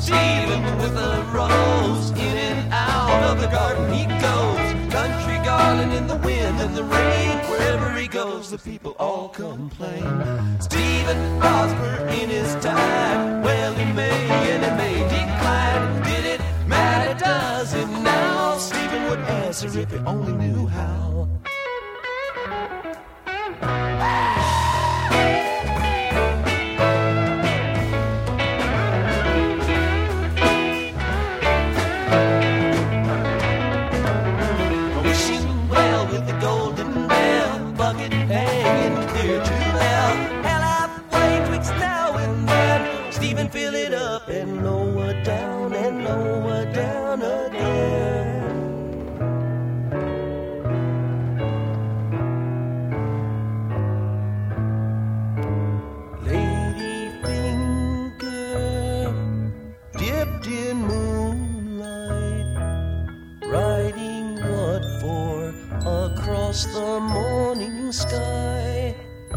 Stephen with a rose, in and out of the garden he goes. Country garden in the wind and the rain, wherever he goes the people all complain. Stephen prosper in his time, well he may and he may decline. Did it matter, does it now? Stephen would answer if he only knew how. Hanging clear to hell. Hell, I've played tricks now and then. Stephen, fill it up and lower down and lower down again. Ladyfinger dipped in moonlight, writing what for across the morning sky.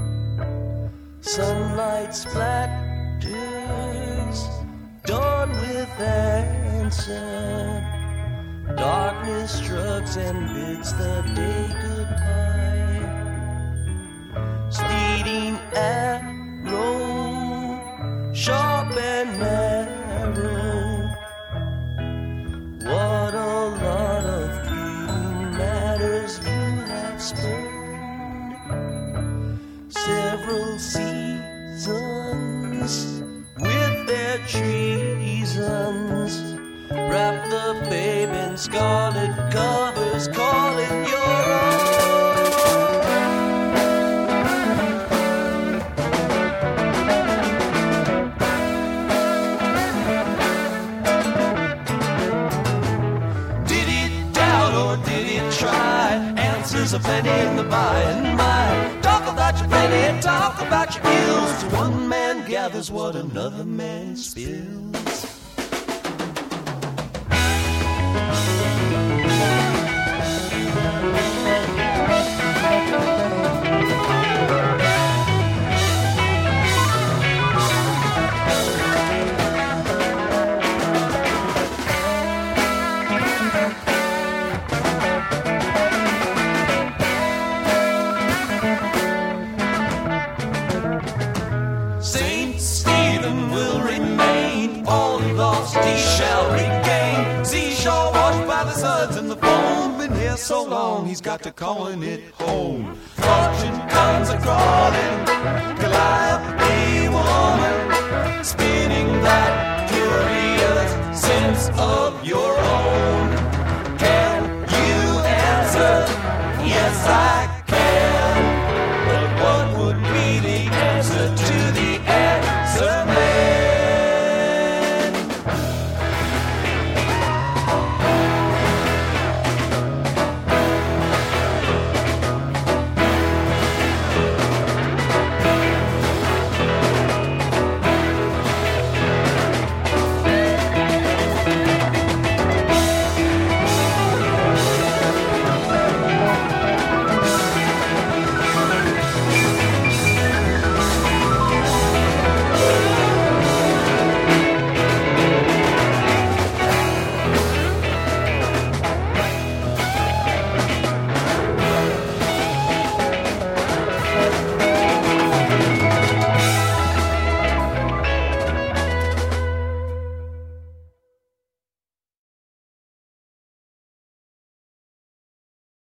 Sunlight splatters dawn with answer. Darkness shrugs and bids the day goodbye. Speeding arrow, sharp and narrow. What a lot of fleeting matters you have spurned. Several seasons with their treasons wrap the babe in scarlet covers, calling your own. Did it doubt or did it try? Answers are plenty in the by and by. Talk about your plenty, talk about your ills. To one man gathers what another man spills. Saint Stephen will remain, all lost he shall regain. Seashore washed by the suds and the foam, been here so long he's got to calling it home. Fortune comes a-crawling, Calliope woman, spinning that curious sense of your own. Can you answer? Yes, I can.